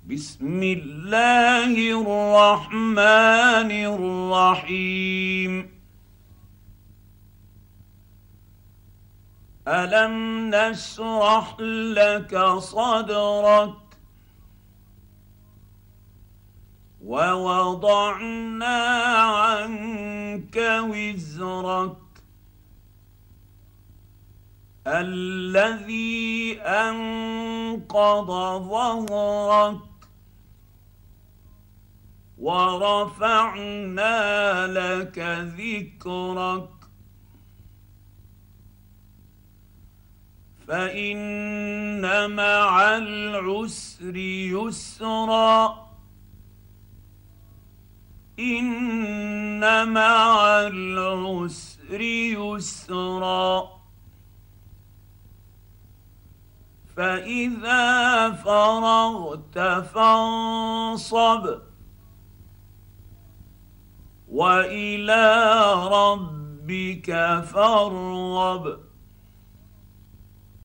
بسم الله الرحمن الرحيم. ألم نشرح لك صدرك ووضعنا عنك وزرك الذي أنقض ظهرك ورفعنا لك ذكرك فإن مع العسر يسرا إن مع العسر يسرا فإذا فرغت فانصب وإلى ربك فارغب.